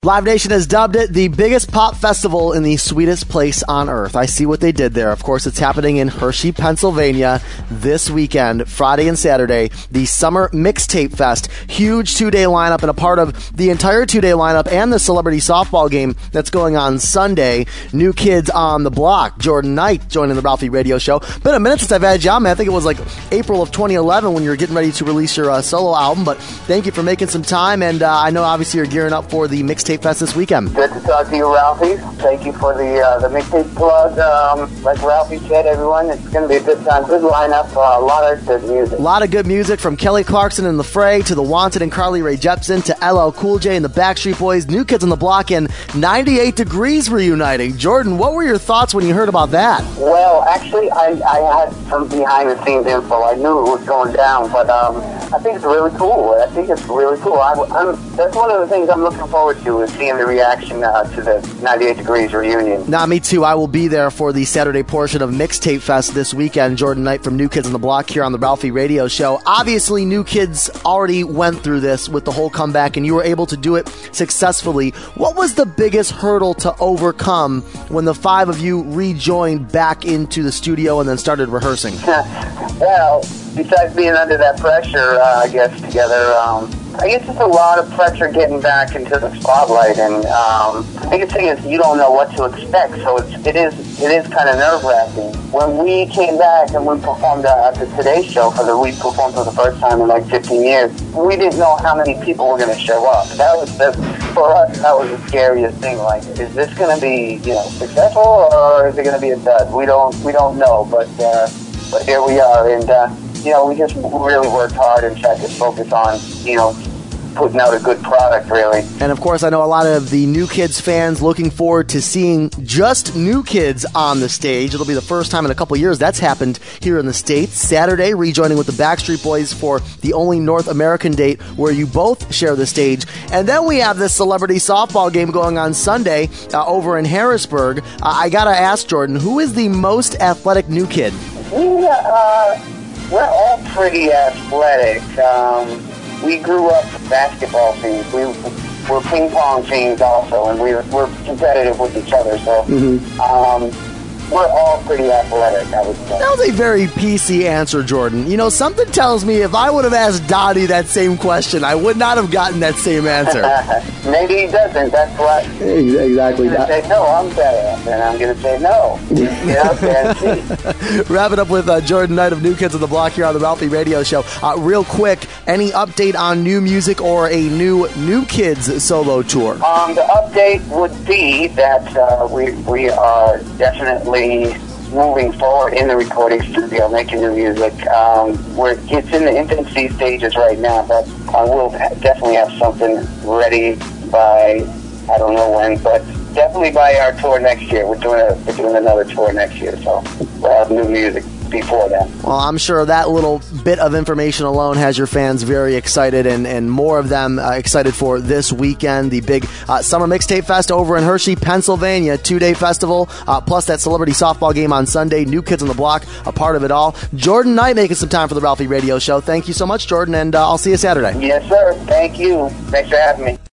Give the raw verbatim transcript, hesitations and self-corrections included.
Live Nation has dubbed it the biggest pop festival in the sweetest place on earth. I see what they did there. Of course, it's happening in Hershey, Pennsylvania this weekend, Friday and Saturday, the Summer Mixtape Fest. Huge two-day lineup, and a part of the entire two-day lineup and the celebrity softball game that's going on Sunday. New Kids on the Block. Jordan Knight joining the Ralphie Radio Show. Been a minute since I've had you on, man. I think it was like April of twenty eleven when you were getting ready to release your uh, solo album, but thank you for making some time, and uh, I know obviously you're gearing up for the Mixtape Fest this weekend. Good to talk to you, Ralphie. Thank you for the uh, the mixtape plug. Um, like Ralphie said, everyone, it's going to be a good time. Good lineup. Uh, a lot of good music. A lot of good music from Kelly Clarkson and The Fray to The Wanted and Carly Rae Jepsen to L L Cool J and the Backstreet Boys, New Kids on the Block, and ninety-eight Degrees reuniting. Jordan, what were your thoughts when you heard about that? Well, actually, I, I had some behind-the-scenes info. I knew it was going down, but um, I think it's really cool. I think it's really cool. I, I'm, that's one of the things I'm looking forward to, is seeing the reaction uh, to the ninety-eight Degrees reunion. Nah, me too. I will be there for the Saturday portion of Mixtape Fest this weekend. Jordan Knight from New Kids on the Block here on the Ralphie Radio Show. Obviously, New Kids already went through this with the whole comeback, and you were able to do it successfully. What was the biggest hurdle to overcome when the five of you rejoined back into the studio and then started rehearsing? Well, besides being under that pressure, uh, I guess, together, um, I guess it's a lot of pressure getting back into the spotlight, and um, the biggest thing is you don't know what to expect, so it's, it is it is kind of nerve-wracking. When we came back and we performed uh, at the Today Show, for the we performed for the first time in like fifteen years, we didn't know how many people were going to show up. That was the, for us, that was the scariest thing. Like, is this going to be, you know, successful, or is it going to be a dud? We don't we don't know, but uh, but here we are, and. Uh, You know, we just really worked hard and tried to focus on, you know, putting out a good product, really. And, of course, I know a lot of the New Kids fans looking forward to seeing just New Kids on the stage. It'll be the first time in a couple years that's happened here in the States. Saturday, rejoining with the Backstreet Boys for the only North American date where you both share the stage. And then we have this celebrity softball game going on Sunday uh, over in Harrisburg. Uh, I got to ask, Jordan, who is the most athletic New Kid? We, uh... We're all pretty athletic. Um, we grew up basketball teams. We, we're ping pong teams also, and we're, we're competitive with each other. So mm-hmm. um, we're all pretty athletic, I would say. That was a very P C answer, Jordan. You know, something tells me if I would have asked Donnie that same question, I would not have gotten that same answer. Maybe he doesn't. That's why. Exactly. I'm going to say, no, I'm better. And I'm going to say, no. Get out there and see. Wrap it up with uh, Jordan Knight of New Kids on the Block here on the Ralphie Radio Show. Uh, real quick, any update on new music or a new New Kids solo tour? Um, the update would be that uh, we we are definitely moving forward in the recording studio, making new music. Um, we're, it's in the infancy stages right now, but uh, we'll ha- definitely have something ready by, I don't know when, but definitely by our tour next year. We're doing a, we're doing another tour next year, so we'll have new music before that. Well, I'm sure that little bit of information alone has your fans very excited, and, and more of them uh, excited for this weekend, the big uh, Summer Mixtape Fest over in Hershey, Pennsylvania, two-day festival, uh, plus that celebrity softball game on Sunday, New Kids on the Block, a part of it all. Jordan Knight making some time for the Ralphie Radio Show. Thank you so much, Jordan, and uh, I'll see you Saturday. Yes, sir. Thank you. Thanks for having me.